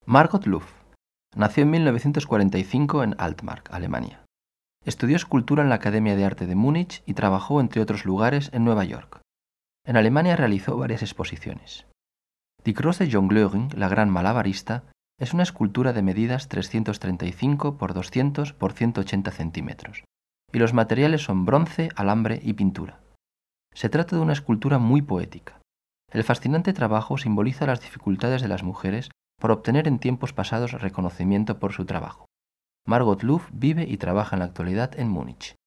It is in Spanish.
Margot Luff nació en 1945 en Altmark, Alemania. Estudió escultura en la Academia de Arte de Múnich y trabajó, entre otros lugares, en Nueva York. En Alemania realizó varias exposiciones. Die große Jongleurin, la gran malabarista, es una escultura de medidas 335 por 200 por 180 centímetros, y los materiales son bronce, alambre y pintura. Se trata de una escultura muy poética. El fascinante trabajo simboliza las dificultades de las mujeres por obtener en tiempos pasados reconocimiento por su trabajo. Margot Luff vive y trabaja en la actualidad en Múnich.